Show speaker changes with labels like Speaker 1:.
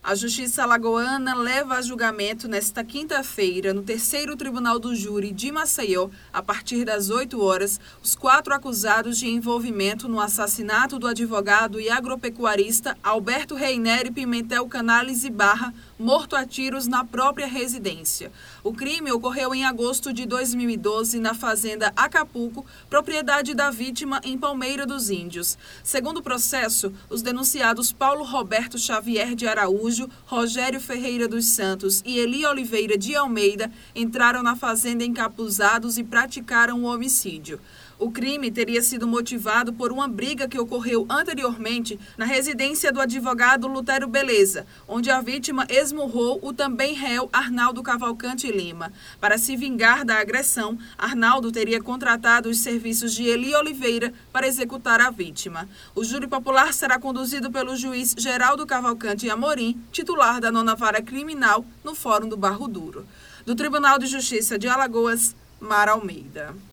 Speaker 1: A Justiça Alagoana leva a julgamento nesta quinta-feira, no terceiro Tribunal do Júri de Maceió, a partir das 8 horas, os 4 acusados de envolvimento no assassinato do advogado e agropecuarista Alberto Reineri Pimentel Canales e Barra, morto a tiros na própria residência. O crime ocorreu em agosto de 2012 na fazenda Acapulco, propriedade da vítima em Palmeira dos Índios. Segundo o processo, os denunciados Paulo Roberto Xavier de Araújo, Rogério Ferreira dos Santos e Eli Oliveira de Almeida entraram na fazenda encapuzados e praticaram o homicídio. O crime teria sido motivado por uma briga que ocorreu anteriormente na residência do advogado Lutério Beleza, onde a vítima esmurrou o também réu Arnaldo Cavalcante Lima. Para se vingar da agressão, Arnaldo teria contratado os serviços de Eli Oliveira para executar a vítima. O júri popular será conduzido pelo juiz Geraldo Cavalcante Amorim, titular da 9ª Vara Criminal, no Fórum do Barro Duro. Do Tribunal de Justiça de Alagoas, Mara Almeida.